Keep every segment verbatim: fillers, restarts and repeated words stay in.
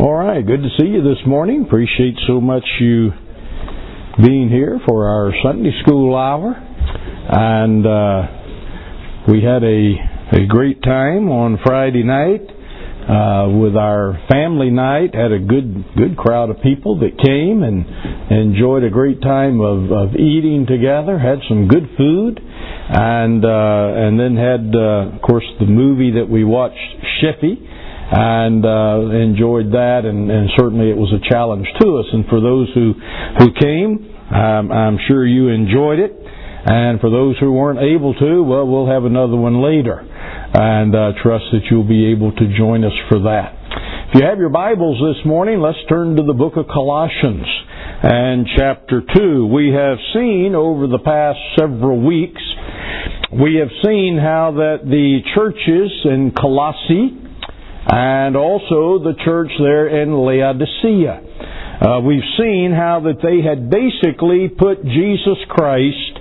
All right, good to see you this morning. Appreciate so much you being here for our Sunday school hour. And uh, we had a, a great time on Friday night uh, with our family night. Had a good good crowd of people that came and enjoyed a great time of, of eating together. Had some good food. And uh, and then had, uh, of course, the movie that we watched, Sheffy. And uh, enjoyed that, and, and certainly it was a challenge to us. And for those who who came, um, I'm sure you enjoyed it. And for those who weren't able to, well, we'll have another one later. And uh, trust that you'll be able to join us for that. If you have your Bibles this morning, let's turn to the book of Colossians and chapter two. We have seen over the past several weeks, we have seen how that the churches in Colossae and also the church there in Laodicea, Uh, we've seen how that they had basically put Jesus Christ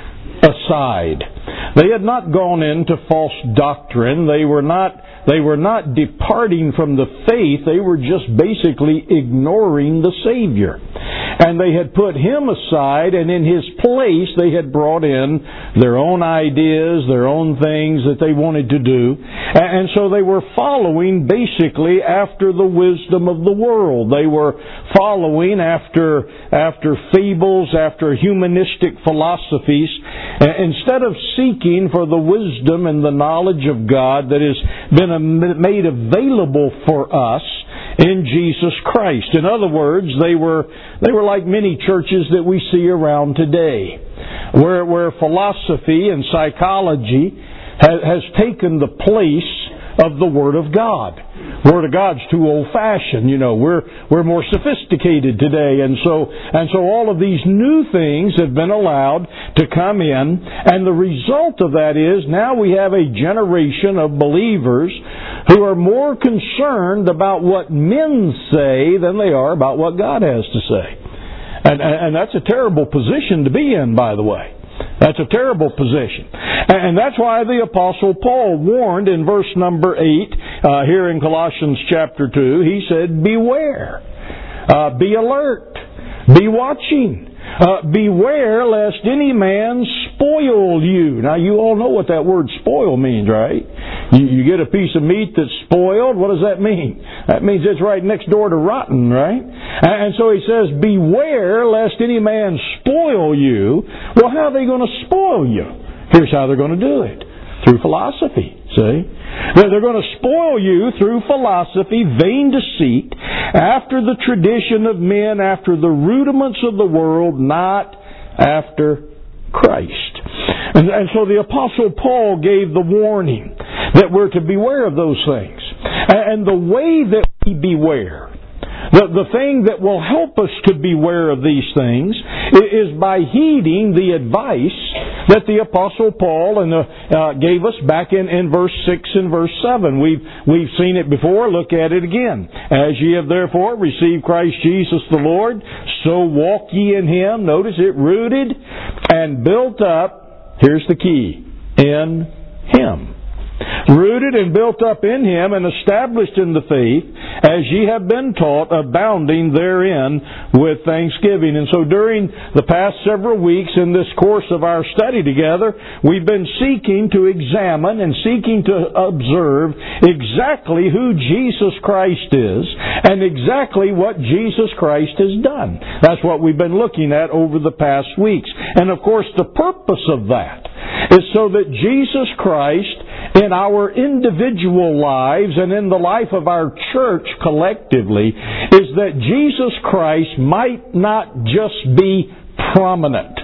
aside. They had not gone into false doctrine. They were not they were not departing from the faith. They were just basically ignoring the Savior. And they had put Him aside, and in His place they had brought in their own ideas, their own things that they wanted to do. And so they were following basically after the wisdom of the world. They were following after after fables, after humanistic philosophies, instead of seeking for the wisdom and the knowledge of God that has been made available for us in Jesus Christ. In other words, they were they were like many churches that we see around today, where where philosophy and psychology has, has taken the place of the Word of God. Word of God's too old-fashioned, you know. We're we're more sophisticated today, and so and so all of these new things have been allowed to come in, and the result of that is now we have a generation of believers who are more concerned about what men say than they are about what God has to say, and and that's a terrible position to be in, by the way. That's a terrible position. And that's why the Apostle Paul warned in verse number eight, uh, here in Colossians chapter two, he said, beware, uh, be alert, be watching, uh, beware lest any man spoil you. Now you all know what that word spoil means, right? You, you get a piece of meat that's spoiled, what does that mean? That means it's right next door to rotten, right? And so he says, beware lest any man spoil you. Well, how are they going to spoil you? Here's how they're going to do it. Through philosophy, see? They're going to spoil you through philosophy, vain deceit, after the tradition of men, after the rudiments of the world, not after Christ. And, and so the Apostle Paul gave the warning that we're to beware of those things. And the way that we beware, the, the thing that will help us to beware of these things is by heeding the advice that the Apostle Paul and the, uh, gave us back in, in verse six and verse seven. We've, we've seen it before. Look at it again. As ye have therefore received Christ Jesus the Lord, so walk ye in Him. Notice it, rooted and built up, here's the key, in Him. Rooted and built up in Him and established in the faith, as ye have been taught, abounding therein with thanksgiving. And so during the past several weeks in this course of our study together, we've been seeking to examine and seeking to observe exactly who Jesus Christ is and exactly what Jesus Christ has done. That's what we've been looking at over the past weeks. And of course the purpose of that is so that Jesus Christ in our individual lives and in the life of our church collectively is that Jesus Christ might not just be prominent,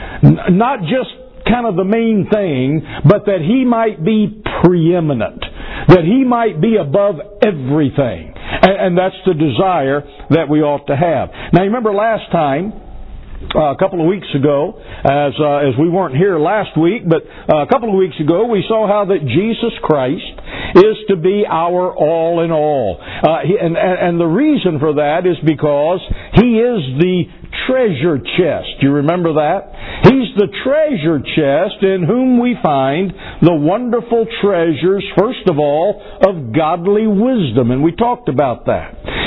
not just kind of the main thing, but that He might be preeminent, that He might be above everything. And, and that's the desire that we ought to have. Now you remember last time, Uh, a couple of weeks ago, as uh, as we weren't here last week, but uh, a couple of weeks ago, we saw how that Jesus Christ is to be our all in all. Uh, he, and, and the reason for that is because He is the treasure chest. You remember that? He's the treasure chest in whom we find the wonderful treasures, first of all, of godly wisdom. And we talked about that.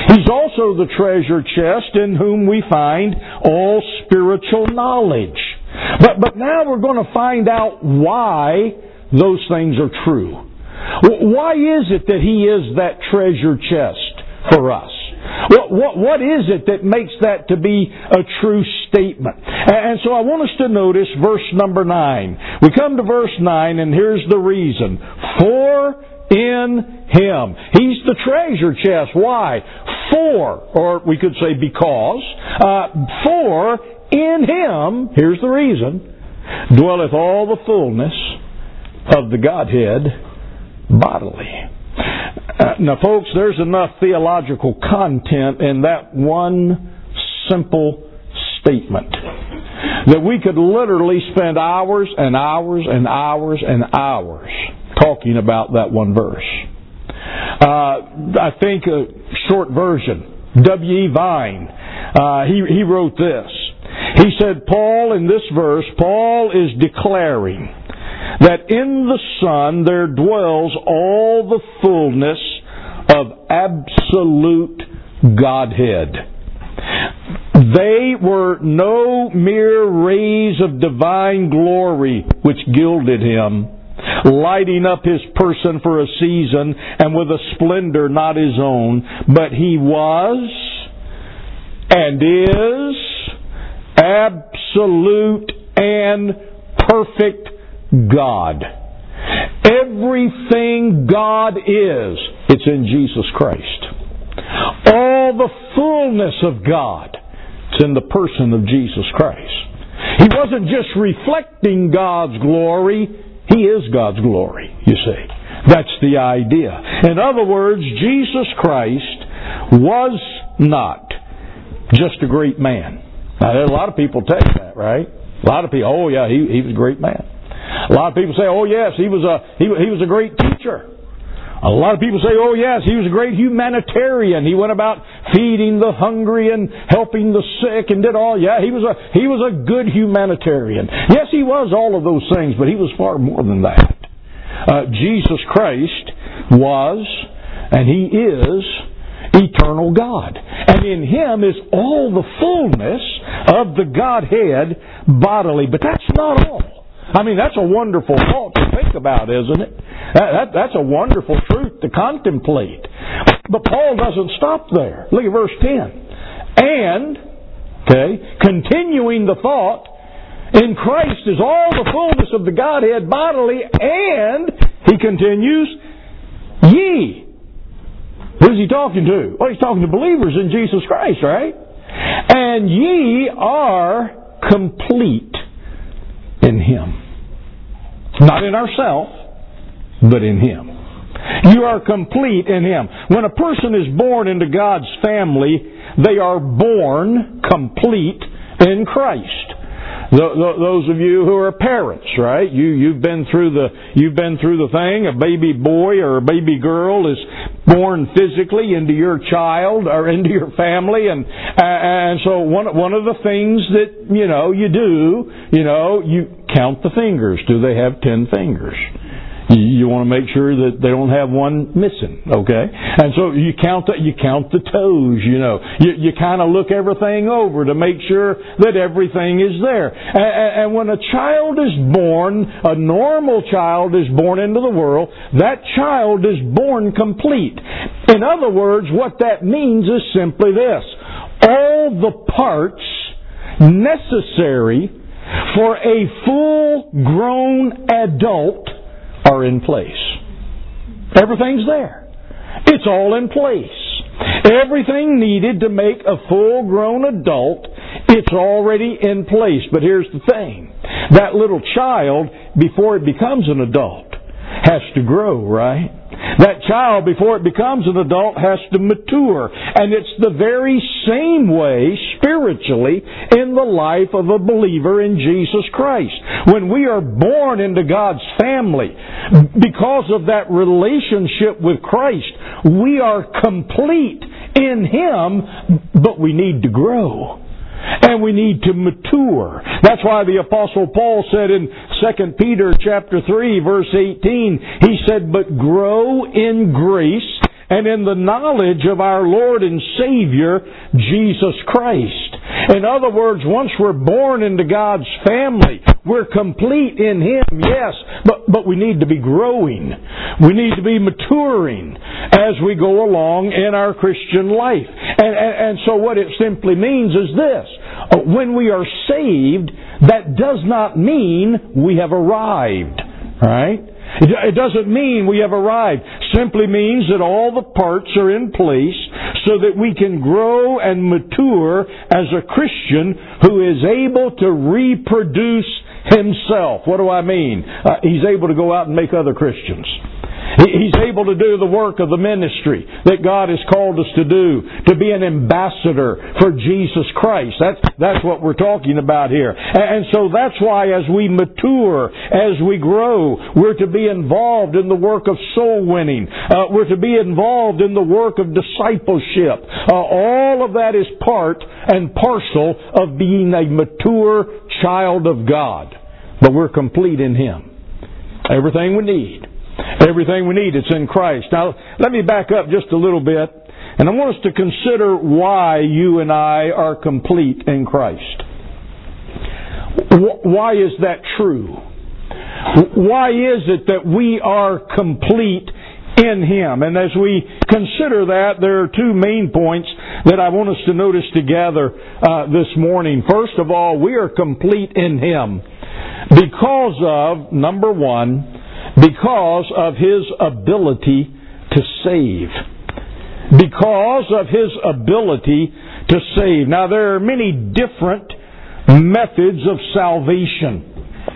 He's also the treasure chest in whom we find all spiritual knowledge. But, but now we're going to find out why those things are true. Why is it that He is that treasure chest for us? What, what, what is it that makes that to be a true statement? And so I want us to notice verse number nine. We come to verse nine, and here's the reason. For in Him. He's the treasure chest. Why? For, or we could say because, uh, for in Him, here's the reason, dwelleth all the fullness of the Godhead bodily. Uh, now, folks, there's enough theological content in that one simple statement that we could literally spend hours and hours and hours and hours talking about that one verse. Uh, I think a short version, W E Vine, uh, he, he wrote this. He said, Paul, in this verse, Paul is declaring that in the Son there dwells all the fullness of absolute Godhead. They were no mere rays of divine glory which gilded Him, lighting up His person for a season and with a splendor not His own, but He was and is absolute and perfect God. Everything God is, it's in Jesus Christ. All the fullness of God, it's in the person of Jesus Christ. He wasn't just reflecting God's glory, He is God's glory, you see. That's the idea. In other words, Jesus Christ was not just a great man. Now, there's a lot of people take that, right? A lot of people, oh yeah, he, he was a great man. A lot of people say, oh yes, he was a he, he was a great teacher. A lot of people say, oh yes, he was a great humanitarian. He went about feeding the hungry and helping the sick and did all. Yeah, he was a he was a good humanitarian. Yes, he was all of those things, but he was far more than that. Uh, Jesus Christ was, and He is, eternal God. And in Him is all the fullness of the Godhead bodily. But that's not all. I mean, that's a wonderful thought to think about, isn't it? That, that, that's a wonderful truth to contemplate. But Paul doesn't stop there. Look at verse ten. And, okay, continuing the thought, in Christ is all the fullness of the Godhead bodily, and, he continues, ye. Who's he talking to? Well, he's talking to believers in Jesus Christ, right? And ye are complete in Him. Not in ourselves, but in Him. You are complete in Him. When a person is born into God's family, they are born complete in Christ. Those of you who are parents, right? You you've been through the you've been through the thing. A baby boy or a baby girl is born physically into your child or into your family, and and so one one of the things that you know you do, you know, you count the fingers. Do they have ten fingers? You want to make sure that they don't have one missing, okay? And so you count the, you count the toes, you know. You, you kind of look everything over to make sure that everything is there. And, and when a child is born, a normal child is born into the world, that child is born complete. In other words, what that means is simply this. All the parts necessary for a full-grown adult are in place. Everything's there. It's all in place. Everything needed to make a full-grown adult, it's already in place. But here's the thing. That little child, before it becomes an adult, has to grow, right? That child, before it becomes an adult, has to mature. And it's the very same way, spiritually, in the life of a believer in Jesus Christ. When we are born into God's family, because of that relationship with Christ, we are complete in Him, but we need to grow. And we need to mature. That's why the Apostle Paul said in Second Peter chapter three, verse eighteen, he said, "But grow in grace and in the knowledge of our Lord and Savior, Jesus Christ. In other words, once we're born into God's family, we're complete in Him, yes, but, but we need to be growing. We need to be maturing as we go along in our Christian life. And, and, and so what it simply means is this. When we are saved, that does not mean we have arrived. Right? It doesn't mean we have arrived. Simply means that all the parts are in place so that we can grow and mature as a Christian who is able to reproduce himself. What do I mean? Uh, he's able to go out and make other Christians. He's able to do the work of the ministry that God has called us to do, to be an ambassador for Jesus Christ. That's, that's what we're talking about here. And so that's why as we mature, as we grow, we're to be involved in the work of soul winning. Uh, we're to be involved in the work of discipleship. Uh, all of that is part and parcel of being a mature child of God. But we're complete in Him. Everything we need. Everything we need, it's in Christ. Now, let me back up just a little bit, and I want us to consider why you and I are complete in Christ. Why is that true? Why is it that we are complete in Him? And as we consider that, there are two main points that I want us to notice together uh, this morning. First of all, we are complete in Him because of, number one, because of His ability to save. Because of His ability to save. Now, there are many different methods of salvation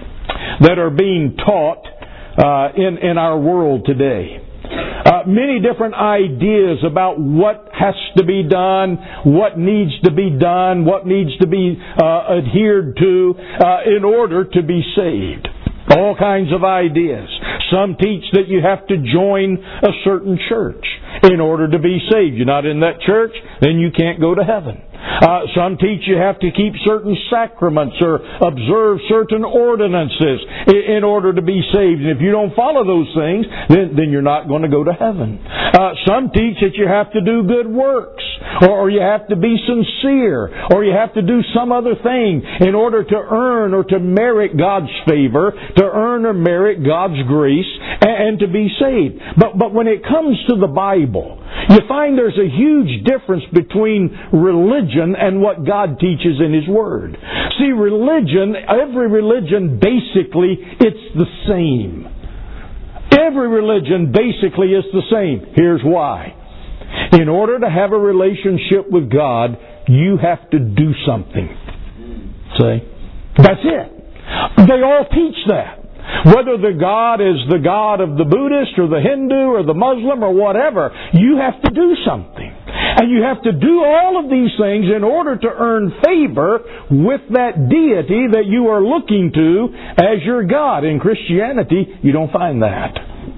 that are being taught uh, in, in our world today. Uh, many different ideas about what has to be done, what needs to be done, what needs to be uh, adhered to uh, in order to be saved. All kinds of ideas. Some teach that you have to join a certain church in order to be saved. You're not in that church, then you can't go to heaven. Uh, some teach you have to keep certain sacraments or observe certain ordinances in, in order to be saved. And if you don't follow those things, then, then you're not going to go to heaven. Uh, some teach that you have to do good works, or, or you have to be sincere, or you have to do some other thing in order to earn or to merit God's favor, to earn or merit God's grace, and, and to be saved. But, but when it comes to the Bible, you find there's a huge difference between religion and what God teaches in His Word. See, religion, every religion, basically, it's the same. Every religion basically is the same. Here's why. In order to have a relationship with God, you have to do something. See? That's it. They all teach that. Whether the God is the God of the Buddhist or the Hindu or the Muslim or whatever, you have to do something. And you have to do all of these things in order to earn favor with that deity that you are looking to as your God. In Christianity, you don't find that.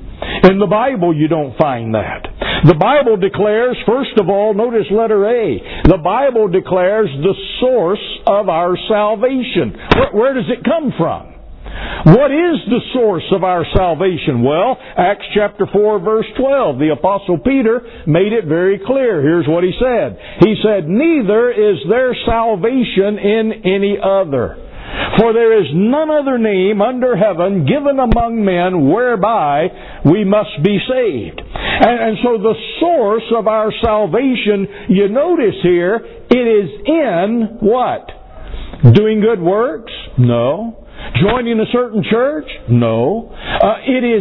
In the Bible, you don't find that. The Bible declares, first of all, notice letter A. The Bible declares the source of our salvation. Where, where does it come from? What is the source of our salvation? Well, Acts chapter four, verse twelve. The Apostle Peter made it very clear. Here's what he said. He said, "Neither is there salvation in any other. For there is none other name under heaven given among men whereby we must be saved." And, and so the source of our salvation, you notice here, it is in what? Doing good works? No. Joining a certain church? No. Uh, it is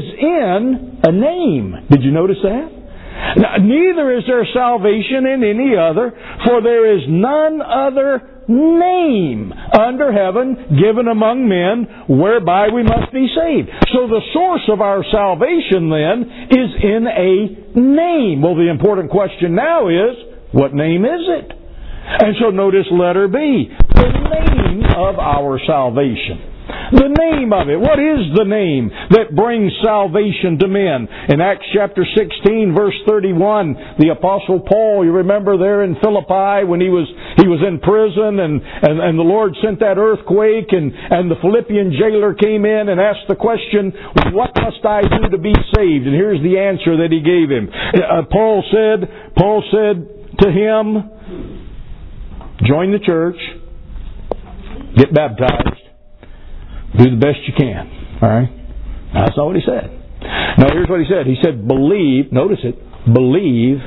in a name. Did you notice that? Now, neither is there salvation in any other, for there is none other name under heaven given among men whereby we must be saved. So the source of our salvation then is in a name. Well, the important question now is, what name is it? And so notice letter B, the name of our salvation. The name of it. What is the name that brings salvation to men? In Acts chapter sixteen, verse thirty-one, the Apostle Paul, you remember there in Philippi when he was he was in prison, and, and, and the Lord sent that earthquake, and, and the Philippian jailer came in and asked the question, what must I do to be saved? And here's the answer that he gave him. Uh, Paul said, Paul said to him, join the church, get baptized, do the best you can. All right? That's not what he said. Now here's what he said. He said, believe, notice it, believe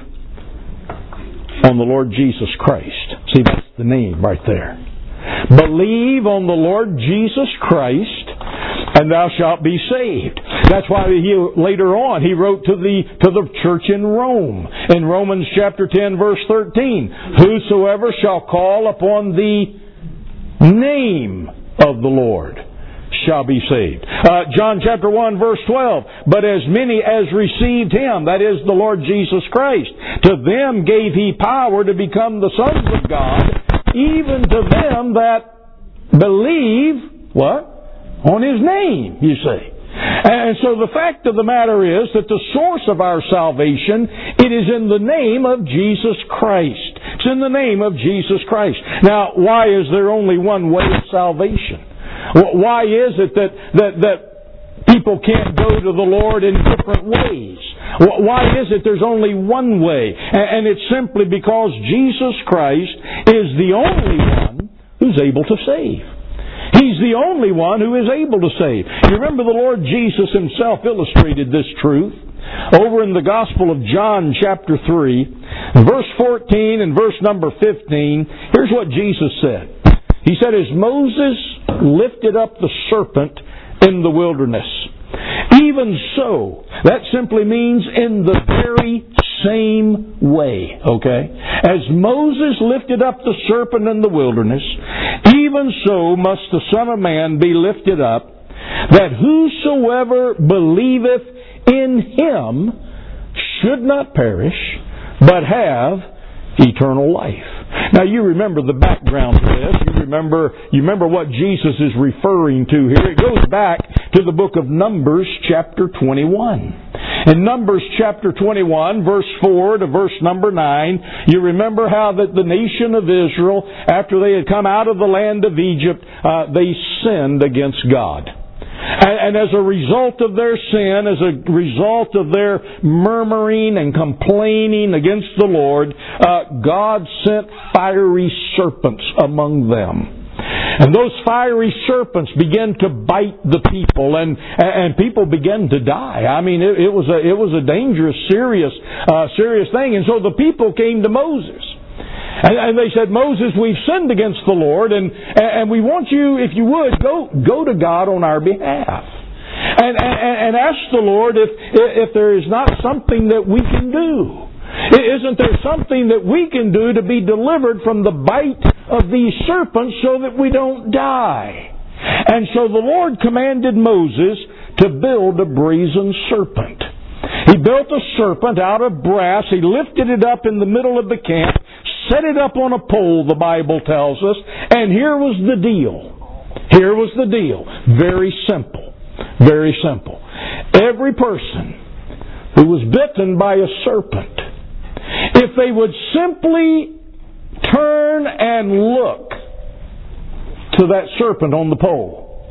on the Lord Jesus Christ. See, that's the name right there. Believe on the Lord Jesus Christ, and thou shalt be saved. That's why he, later on he wrote to the to the church in Rome. In Romans chapter ten, verse thirteen, whosoever shall call upon the name of the Lord shall be saved. Uh, John chapter one, verse twelve, but as many as received Him, that is the Lord Jesus Christ, to them gave He power to become the sons of God, even to them that believe, what? On His name, you see. And so the fact of the matter is that the source of our salvation, it is in the name of Jesus Christ. It's in the name of Jesus Christ. Now, why is there only one way of salvation? Why is it that, that, that people can't go to the Lord in different ways? Why is it there's only one way? And it's simply because Jesus Christ is the only one who's able to save. He's the only one who is able to save. You remember the Lord Jesus Himself illustrated this truth over in the Gospel of John chapter three, verse fourteen and verse number fifteen. Here's what Jesus said. He said, as Moses lifted up the serpent in the wilderness, even so, that simply means in the very same way, okay? As Moses lifted up the serpent in the wilderness, even so must the Son of Man be lifted up, that whosoever believeth in Him should not perish, but have eternal life. Now you remember the background to this. You remember, you remember what Jesus is referring to here. It goes back to the book of Numbers chapter twenty-one. In Numbers chapter twenty-one, verse four to verse number nine, you remember how that the nation of Israel, after they had come out of the land of Egypt, uh, they sinned against God. And as a result of their sin, as a result of their murmuring and complaining against the Lord, uh, God sent fiery serpents among them. And those fiery serpents began to bite the people, and and people began to die. I mean, it, it was a it was a dangerous, serious, uh, serious thing. And so the people came to Moses. And, and they said, Moses, we've sinned against the Lord, and and we want you, if you would, go go to God on our behalf, and and, and ask the Lord if if there is not something that we can do. Isn't there something that we can do to be delivered from the bite of these serpents so that we don't die? And so the Lord commanded Moses to build a brazen serpent. He built a serpent out of brass. He lifted it up in the middle of the camp, set it up on a pole, the Bible tells us, and here was the deal. Here was the deal. Very simple. Very simple. Every person who was bitten by a serpent, if they would simply turn and look to that serpent on the pole,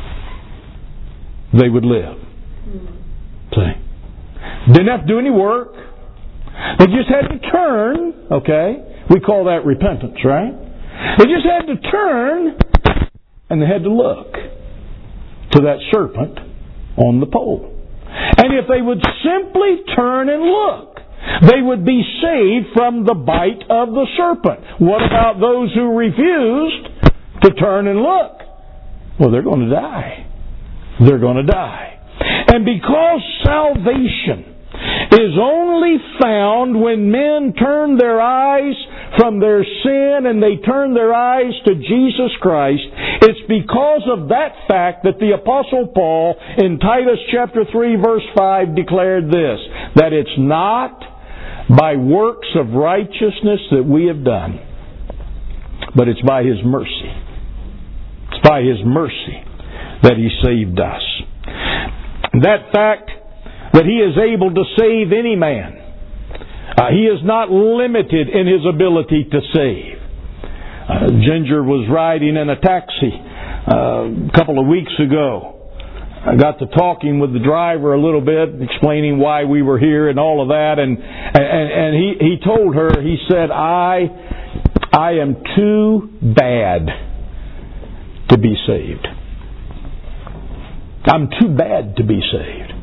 they would live. See? Didn't have to do any work. They just had to turn, okay? We call that repentance, right? They just had to turn, and they had to look to that serpent on the pole. And if they would simply turn and look, they would be saved from the bite of the serpent. What about those who refused to turn and look? Well, they're going to die. They're going to die. And because salvation is only found when men turn their eyes from their sin and they turn their eyes to Jesus Christ, it's because of that fact that the Apostle Paul in Titus chapter three verse five declared this, that it's not by works of righteousness that we have done, but it's by His mercy. It's by His mercy that He saved us. That fact that He is able to save any man, uh, He is not limited in His ability to save. Uh, Ginger was riding in a taxi uh, a couple of weeks ago. I got to talking with the driver a little bit, explaining why we were here and all of that, and and, and he, he told her, he said, I I am too bad to be saved. I'm too bad to be saved.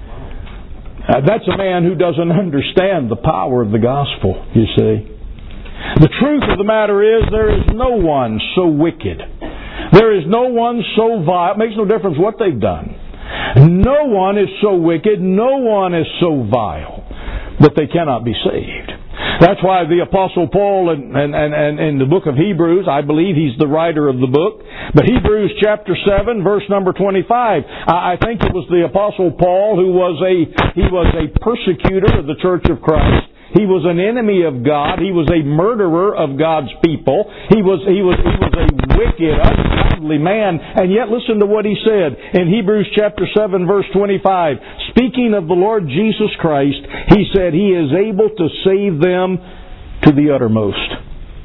Uh, that's a man who doesn't understand the power of the gospel, you see. The truth of the matter is, there is no one so wicked. There is no one so vile. It makes no difference what they've done. No one is so wicked, no one is so vile that they cannot be saved. That's why the Apostle Paul, and, and, and, and in the book of Hebrews, I believe he's the writer of the book, but Hebrews chapter seven, verse number twenty-five, I, I think it was the Apostle Paul who was a he was a persecutor of the Church of Christ. He was an enemy of God. He was a murderer of God's people. He was he was he was a wicked, ungodly man. And yet, listen to what he said in Hebrews chapter seven, verse twenty-five. Speaking of the Lord Jesus Christ, he said, He is able to save them to the uttermost.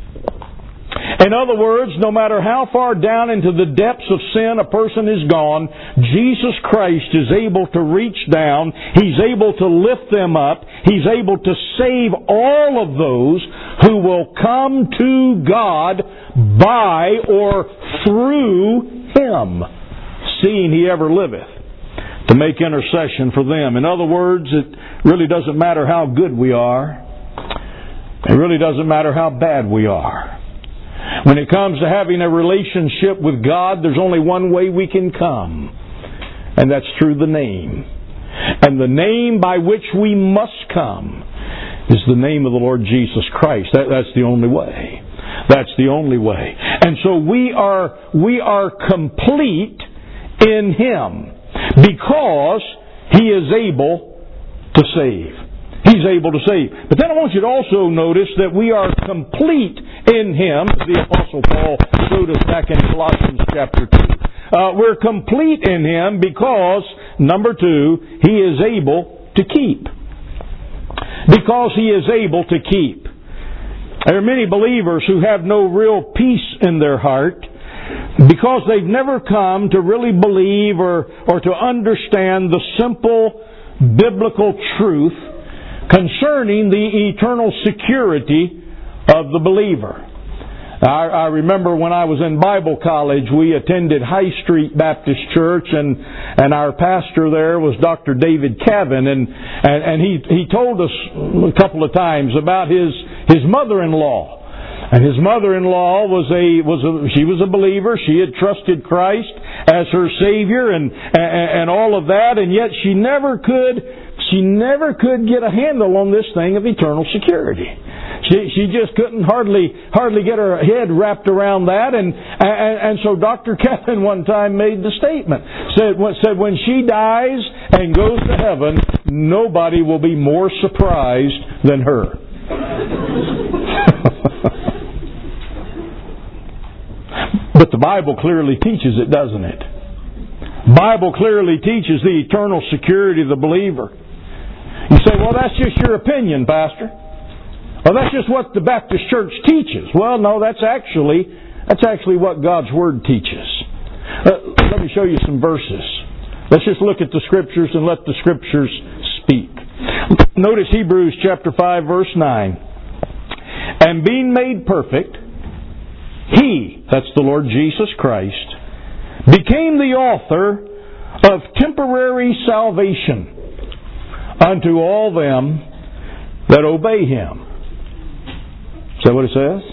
In other words, no matter how far down into the depths of sin a person is gone, Jesus Christ is able to reach down. He's able to lift them up. He's able to save all of those who will come to God by or through Him, seeing He ever liveth, to make intercession for them. In other words, it really doesn't matter how good we are. It really doesn't matter how bad we are. When it comes to having a relationship with God, there's only one way we can come, and that's through the name. And the name by which we must come is the name of the Lord Jesus Christ. That, that's the only way. That's the only way. And so we are we are complete in Him because He is able to save. He's able to save. But then I want you to also notice that we are complete in Him, as the Apostle Paul showed us back in Colossians chapter two. Uh, we're complete in Him because, number two, He is able to keep. Because He is able to keep. There are many believers who have no real peace in their heart because they've never come to really believe or, or to understand the simple biblical truth concerning the eternal security of the believer. I, I remember when I was in Bible college, we attended High Street Baptist Church, and and our pastor there was Doctor David Cavin, and and, and he he told us a couple of times about his his mother-in-law. And his mother-in-law was a was a she was a believer. She had trusted Christ as her Savior and and, and all of that, and yet she never could she never could get a handle on this thing of eternal security. She she just couldn't hardly hardly get her head wrapped around that, and and, and so Doctor Kevin one time made the statement said said when she dies and goes to heaven, nobody will be more surprised than her. But the Bible clearly teaches it, doesn't it? The Bible clearly teaches the eternal security of the believer. You say, well, that's just your opinion, Pastor. Well, that's just what the Baptist Church teaches. Well, no, that's actually that's actually what God's Word teaches. Uh, let me show you some verses. Let's just look at the Scriptures and let the Scriptures speak. Notice Hebrews chapter five, verse nine. And being made perfect, He, that's the Lord Jesus Christ, became the author of temporary salvation unto all them that obey Him. Is that what it says?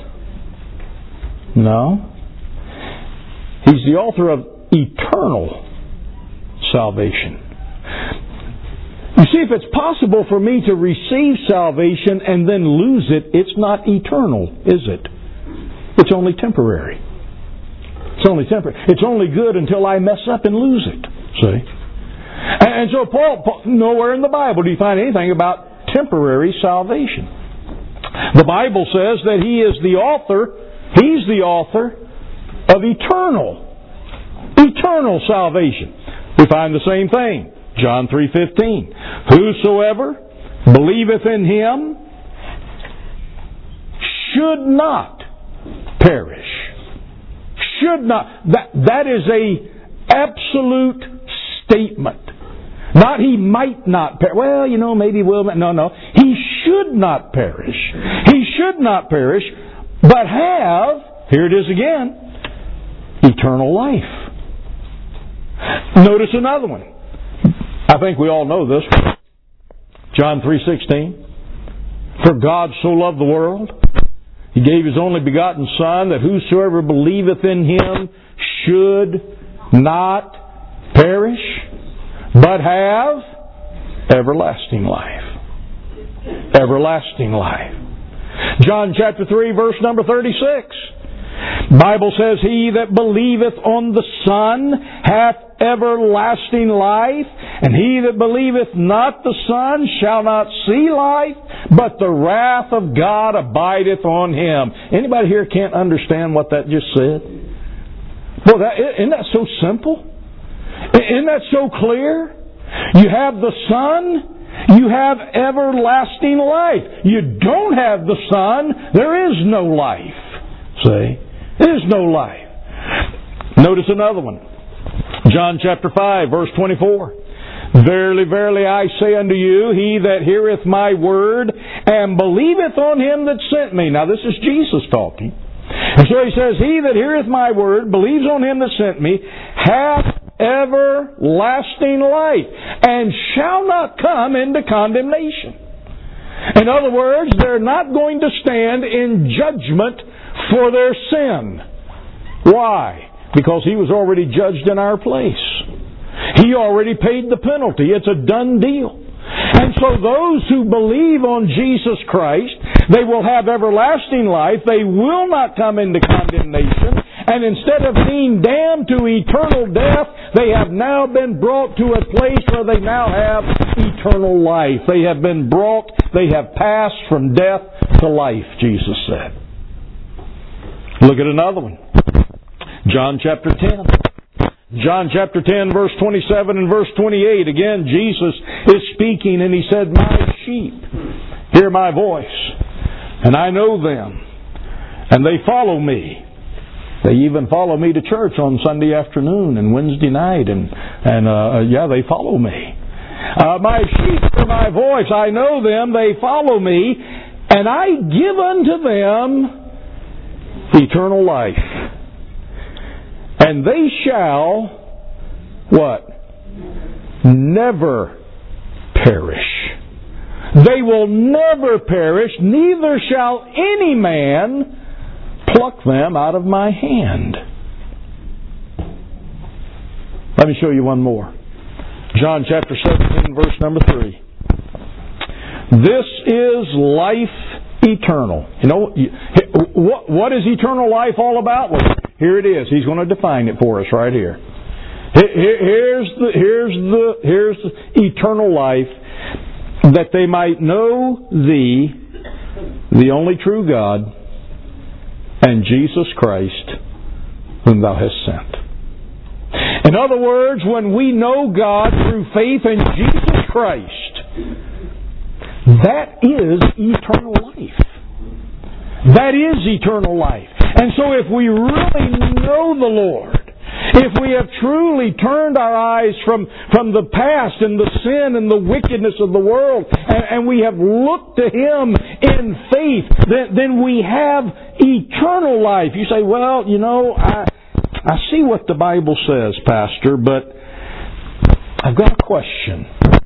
No. He's the author of eternal salvation. You see, if it's possible for me to receive salvation and then lose it, it's not eternal, is it? It's only temporary. It's only temporary. It's only good until I mess up and lose it. See? And so Paul, Paul, nowhere in the Bible do you find anything about temporary salvation. The Bible says that He is the author, He's the author of eternal, eternal salvation. We find the same thing. John three fifteen. Whosoever believeth in Him should not perish, should not. That, that is a absolute statement. Not he might not perish. Well, you know, maybe will. No, no. He should not perish. He should not perish, but have, here it is again, eternal life. Notice another one. I think we all know this. John three sixteen. For God so loved the world, He gave His only begotten Son, that whosoever believeth in Him should not perish, but have everlasting life. Everlasting life. John chapter three, verse number thirty-six. Bible says, He that believeth on the Son hath everlasting life, and he that believeth not the Son shall not see life, but the wrath of God abideth on him. Anybody here can't understand what that just said? Well, that, isn't that so simple? Isn't that so clear? You have the Son, you have everlasting life. You don't have the Son, there is no life. See? There is no life. Notice another one. John chapter five, verse twenty-four. Verily, verily, I say unto you, he that heareth my word and believeth on him that sent me. Now this is Jesus talking. And so he says, he that heareth my word, believes on him that sent me, hath everlasting life, and shall not come into condemnation. In other words, they're not going to stand in judgment for their sin. Why? Because He was already judged in our place. He already paid the penalty. It's a done deal. And so those who believe on Jesus Christ, they will have everlasting life. They will not come into condemnation. And instead of being damned to eternal death, they have now been brought to a place where they now have eternal life. They have been brought, they have passed from death to life, Jesus said. Look at another one. John chapter ten. John chapter ten, verse twenty-seven and verse twenty-eight. Again, Jesus is speaking, and He said, my sheep hear my voice, and I know them, and they follow me. They even follow me to church on Sunday afternoon and Wednesday night, and and uh, yeah, they follow me. Uh, my sheep hear my voice, I know them, they follow me, and I give unto them eternal life. And they shall, what? Never perish. They will never perish, neither shall any man pluck them out of my hand. Let me show you one more. John chapter seventeen, verse number three. This is life eternal. You know, what, what is eternal life all about? Well, here it is. He's going to define it for us right here. Here's the, here's the, here's the eternal life, that they might know Thee, the only true God, and Jesus Christ, whom Thou hast sent. In other words, when we know God through faith in Jesus Christ, that is eternal life. That is eternal life. And so if we really know the Lord, if we have truly turned our eyes from, from the past and the sin and the wickedness of the world, and, and we have looked to Him in faith, then, then we have eternal life. You say, well, you know, I, I see what the Bible says, Pastor, but I've got a question.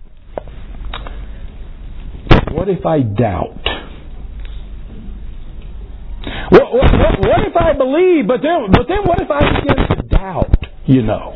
What if I doubt? What, what, what, what if I believe, but then, but then what if I begin to doubt, you know?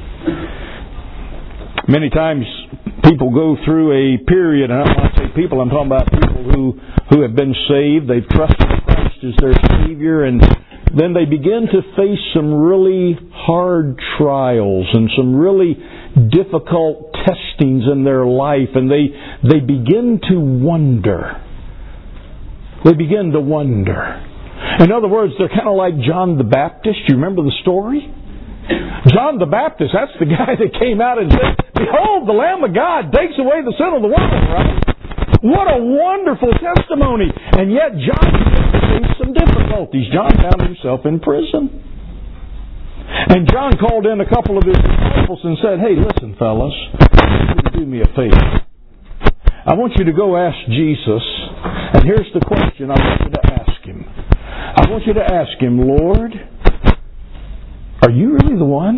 Many times people go through a period, and I don't want to say people, I'm talking about people who, who have been saved, they've trusted Christ as their Savior, and then they begin to face some really hard trials and some really difficult testings in their life, and they, they begin to wonder. They begin to wonder. In other words, they're kind of like John the Baptist. You remember the story? John the Baptist, that's the guy that came out and said, behold, the Lamb of God takes away the sin of the world, right? What a wonderful testimony. And yet John faced some difficulties. John found himself in prison. And John called in a couple of his disciples and said, hey, listen, fellas, I want you to do me a favor. I want you to go ask Jesus, and here's the question I want you to ask Him. I want you to ask Him, Lord, are you really the one?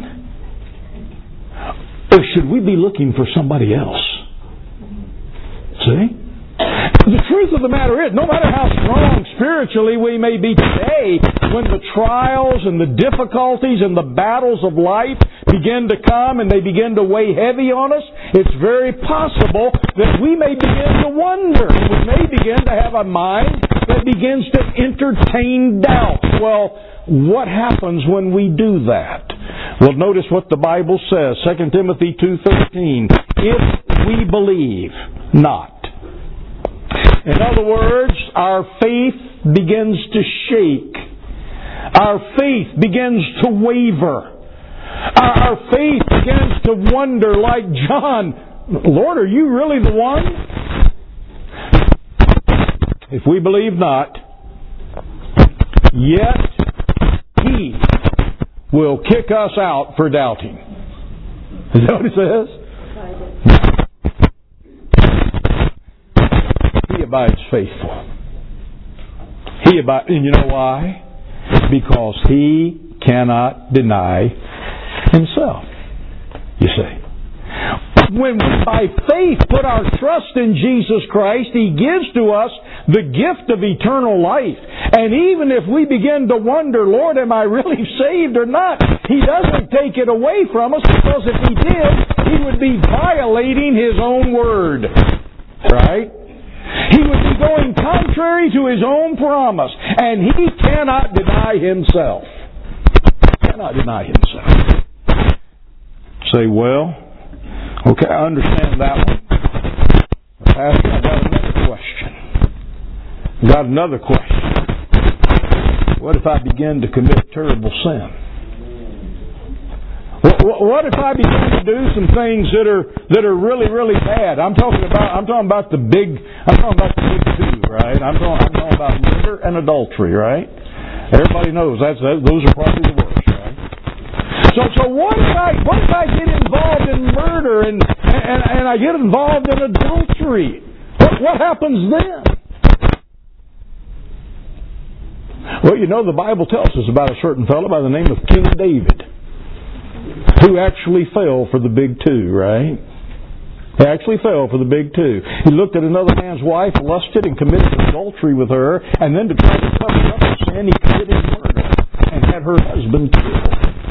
Or should we be looking for somebody else? See? The truth of the matter is, no matter how strong spiritually we may be today, when the trials and the difficulties and the battles of life begin to come and they begin to weigh heavy on us, it's very possible that we may begin to wonder. We may begin to have a mind that begins to entertain doubt. Well, what happens when we do that? Well, notice what the Bible says, Second Timothy two thirteen. If we believe not. In other words, our faith begins to shake. Our faith begins to waver. Our, our faith begins to wonder like John, Lord, are you really the one? If we believe not, yet He will kick us out for doubting. Is that what it says? He abides faithful. He abides, and you know why? Because He cannot deny Himself. You see. When we by faith put our trust in Jesus Christ, He gives to us the gift of eternal life. And even if we begin to wonder, Lord, am I really saved or not? He doesn't take it away from us, because if He did, He would be violating His own word. Right? He would be going contrary to His own promise. And He cannot deny Himself. He cannot deny Himself. Say, well, okay, I understand that one. Pastor, I got another question. Got another question. What if I begin to commit terrible sin? What if I begin to do some things that are that are really really bad? I'm talking about I'm talking about the big I'm talking about the big two, right? I'm talking I'm talking about murder and adultery, right? Everybody knows that's that, those are probably the worst, right? So so what if I what if I get involved in murder and and, and I get involved in adultery? What what happens then? Well, you know, the Bible tells us about a certain fellow by the name of King David, who actually fell for the big two, right? He actually fell for the big two. He looked at another man's wife, lusted, and committed adultery with her, and then to try to cover up the sin, he committed murder and had her husband killed.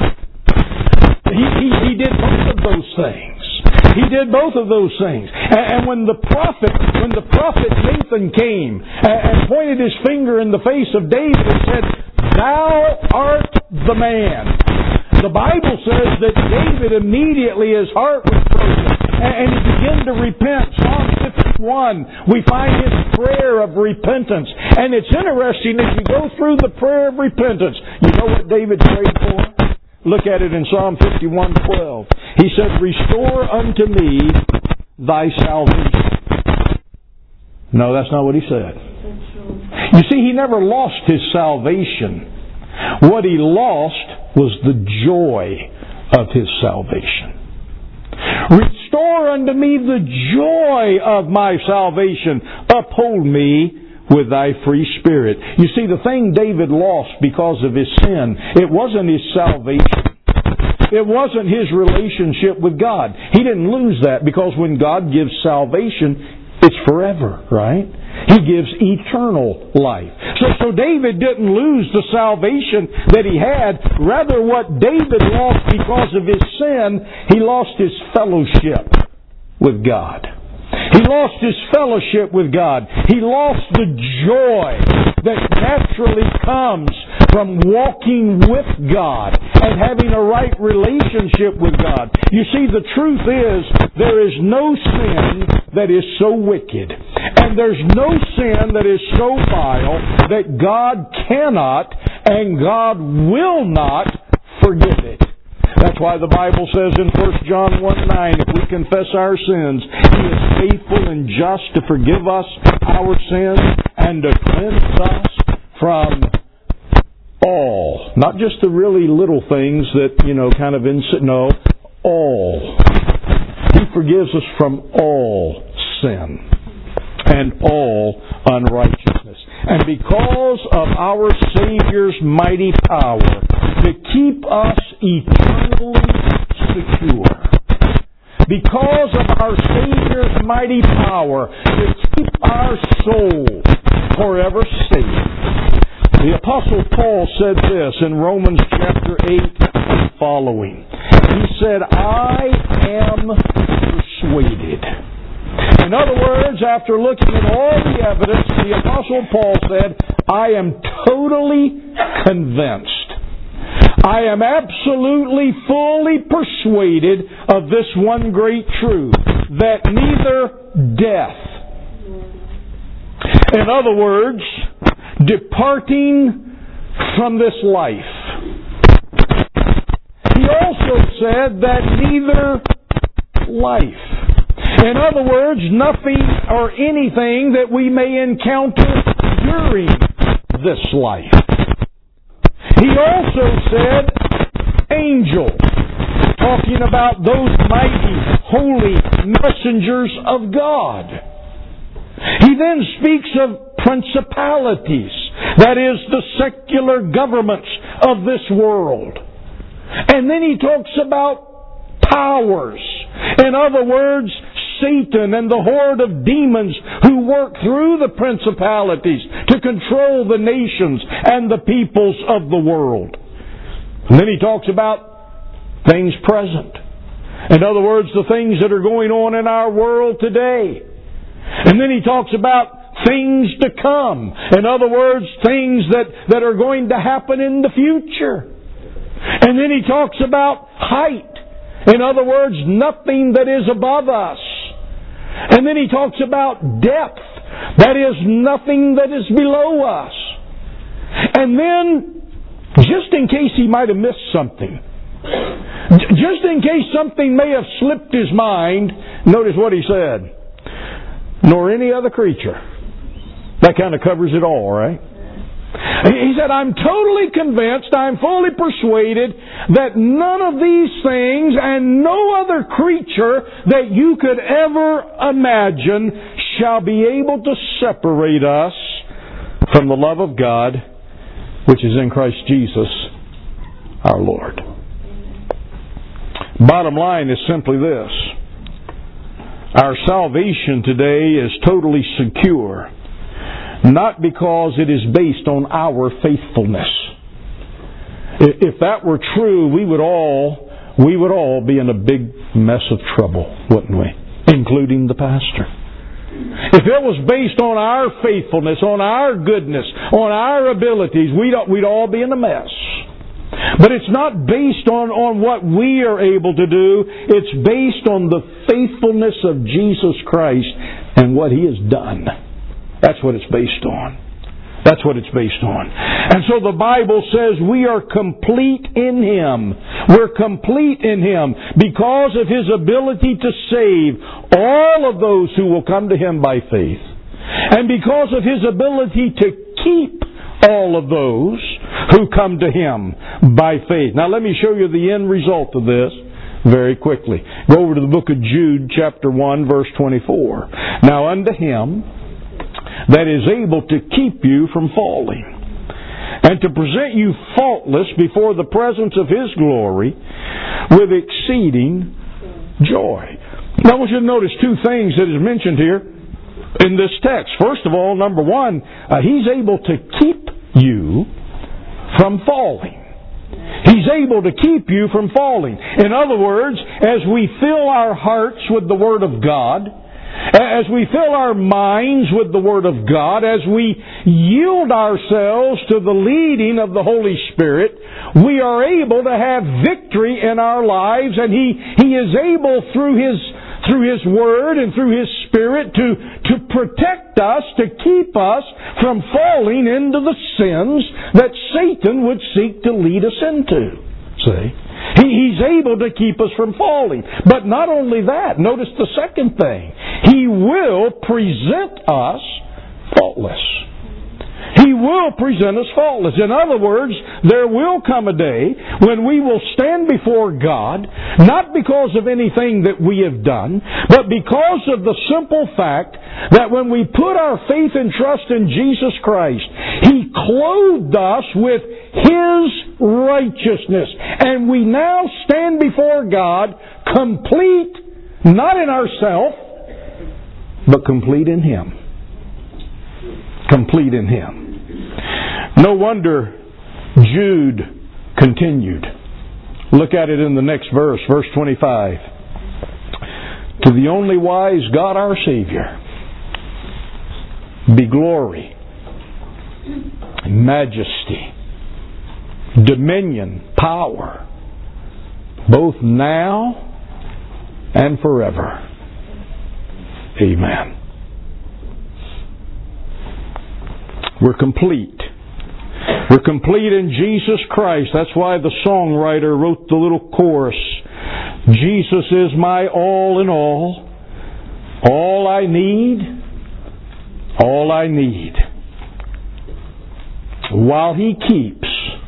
He, he, he did both of those things. He did both of those things. And, and when the prophet, when the prophet Nathan came and, and pointed his finger in the face of David and said, "Thou art the man," the Bible says that David immediately, his heart was broken, and he began to repent. Psalm fifty-one, we find his prayer of repentance. And it's interesting, as you go through the prayer of repentance, you know what David prayed for? Look at it in Psalm fifty-one twelve. He said, "Restore unto me thy salvation." No, that's not what he said. You see, he never lost his salvation. What he lost was the joy of his salvation. Restore unto me the joy of my salvation. Uphold me with thy free spirit. You see, the thing David lost because of his sin, it wasn't his salvation. It wasn't his relationship with God. He didn't lose that, because when God gives salvation, it's forever, right? He gives eternal life. So, so David didn't lose the salvation that he had. Rather, what David lost because of his sin, he lost his fellowship with God. He lost his fellowship with God. He lost the joy that naturally comes from walking with God and having a right relationship with God. You see, the truth is, there is no sin that is so wicked, and there's no sin that is so vile that God cannot and God will not forgive it. That's why the Bible says in First John one nine, if we confess our sins, He is faithful and just to forgive us our sins and to cleanse us from all. Not just the really little things that, you know, kind of insist. No, all. He forgives us from all sin and all unrighteousness. And because of our Savior's mighty power to keep us eternally secure, because of our Savior's mighty power to keep our soul forever safe, the Apostle Paul said this in Romans chapter eight and following. He said, I am persuaded. In other words, after looking at all the evidence, the Apostle Paul said, I am totally convinced. I am absolutely, fully persuaded of this one great truth, that neither death, in other words, departing from this life. He also said that neither life, in other words, nothing or anything that we may encounter during this life. He also said angels, talking about those mighty, holy messengers of God. He then speaks of principalities, that is, the secular governments of this world. And then he talks about powers. In other words, Satan and the horde of demons who work through the principalities to control the nations and the peoples of the world. And then he talks about things present. In other words, the things that are going on in our world today. And then he talks about things to come. In other words, things that, that are going to happen in the future. And then he talks about height. In other words, nothing that is above us. And then he talks about depth. That is, nothing that is below us. And then, just in case he might have missed something, just in case something may have slipped his mind, notice what he said. Nor any other creature. That kind of covers it all, right? He said, I'm totally convinced, I'm fully persuaded that none of these things and no other creature that you could ever imagine shall be able to separate us from the love of God, which is in Christ Jesus, our Lord. Bottom line is simply this. Our salvation today is totally secure. Not because it is based on our faithfulness. If that were true, we would all we would all be in a big mess of trouble, wouldn't we? Including the pastor. If it was based on our faithfulness, on our goodness, on our abilities, we'd, we'd all be in a mess. But it's not based on, on what we are able to do. It's based on the faithfulness of Jesus Christ and what He has done. That's what it's based on. That's what it's based on. And so the Bible says we are complete in Him. We're complete in Him because of His ability to save all of those who will come to Him by faith. And because of His ability to keep all of those who come to Him by faith. Now let me show you the end result of this very quickly. Go over to the book of Jude, chapter one, verse twenty-four. Now unto Him that is able to keep you from falling, and to present you faultless before the presence of His glory with exceeding joy. Now I want you to notice two things that is mentioned here in this text. First of all, number one, uh, He's able to keep you from falling. He's able to keep you from falling. In other words, as we fill our hearts with the Word of God, as we fill our minds with the Word of God, as we yield ourselves to the leading of the Holy Spirit, we are able to have victory in our lives, and He, He is able through His through His Word and through His Spirit to, to protect us, to keep us from falling into the sins that Satan would seek to lead us into. See? He, he's able to keep us from falling. But not only that, notice the second thing. He will present us faultless. He will present us faultless. In other words, there will come a day when we will stand before God, not because of anything that we have done, but because of the simple fact that when we put our faith and trust in Jesus Christ, He clothed us with His righteousness. And we now stand before God complete, not in ourselves, but complete in Him. Complete in Him. No wonder Jude continued. Look at it in the next verse, verse twenty-five. To the only wise God our Savior be glory, majesty, dominion, power, both now and forever. Amen. We're complete. We're complete in Jesus Christ. That's why the songwriter wrote the little chorus. Jesus is my all in all. All I need. All I need. While He keeps,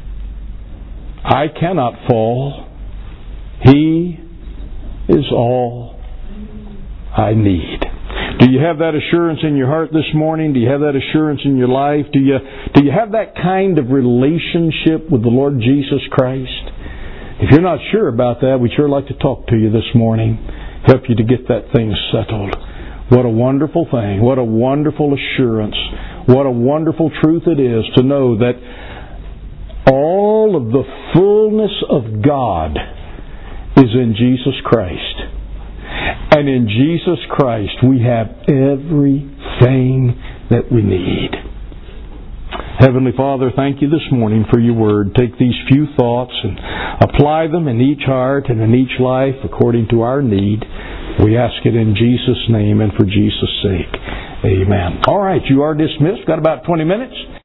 I cannot fall. He is all I need. Do you have that assurance in your heart this morning? Do you have that assurance in your life? Do you, do you have that kind of relationship with the Lord Jesus Christ? If you're not sure about that, we'd sure like to talk to you this morning, help you to get that thing settled. What a wonderful thing. What a wonderful assurance. What a wonderful truth it is to know that all of the fullness of God is in Jesus Christ. And in Jesus Christ we have everything that we need. Heavenly Father, thank you this morning for your word. Take these few thoughts and apply them in each heart and in each life according to our need. We ask it in Jesus' name and for Jesus' sake. Amen. All right, you are dismissed. Got about twenty minutes.